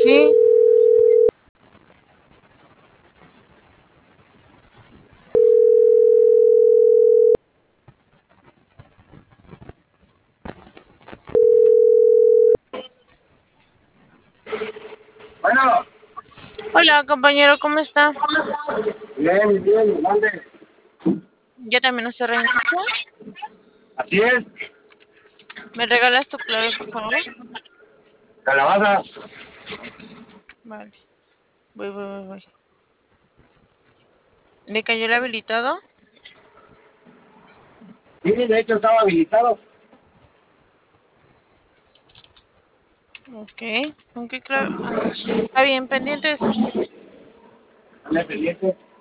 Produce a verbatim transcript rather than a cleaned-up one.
Sí. Bueno, Hola, compañero, ¿cómo está? bien, bien, mande. ¿Ya también se reinicia? Así es, ¿Me regalas tu clave, por favor? calabaza. Ok, vale. Voy, voy, voy, voy. ¿Le cayó el habilitado? Sí, de hecho estaba habilitado. Ok. ¿Con qué clave? Ah, está bien, pendientes. Ande pendiente.